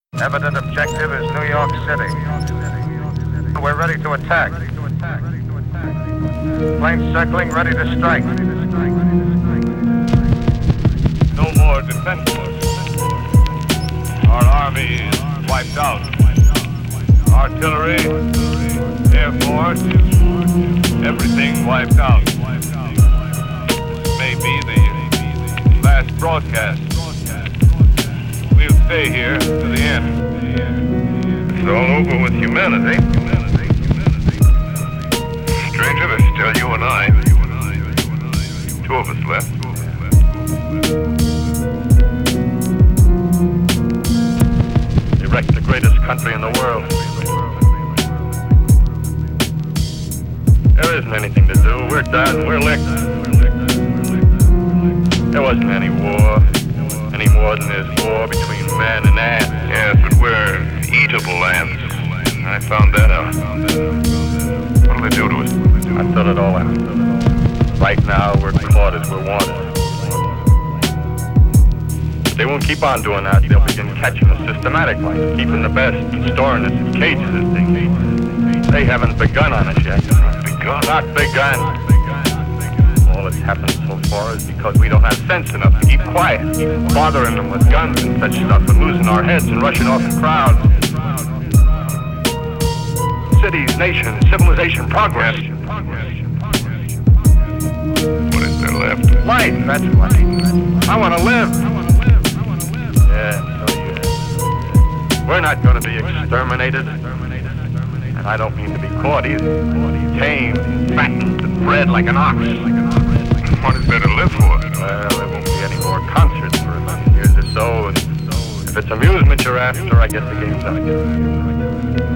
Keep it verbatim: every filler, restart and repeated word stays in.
Evident objective is New York City. We're ready to attack. Planes circling, ready to strike. No more defenseless. Our army is wiped out. Artillery, Air Force, everything wiped out. This may be the last broadcast. We'll stay here to the end. It's all over with humanity. Stranger, there's still you and I. Two of us left. They wrecked the greatest country in the world. There isn't anything to do. We're done. We're licked. There wasn't any war. Any more than there's war between man and ant. Yes, but we're eatable ants. I found that out. What'll they do to us? I thought it all out. Right now, we're caught as we're wanted. But they won't keep on doing that. They'll begin catching us systematically, keeping the best and storing us in cages as they They haven't begun on us yet. Begun? Not begun. All that's happened so far is because we don't have sense enough to keep quiet, keep bothering them with guns and such stuff, and losing our heads and rushing off in crowds. Cities, nations, civilization, progress. What is there left? Life, that's life. I want to live. Yeah, so you. We're not going to be exterminated. And I don't mean to be caught either. Tamed, fattened, and bred like an ox. What is there to live for? Well, there won't be any more concerts for a few years or so. And if it's amusement you're after, I guess the game's up.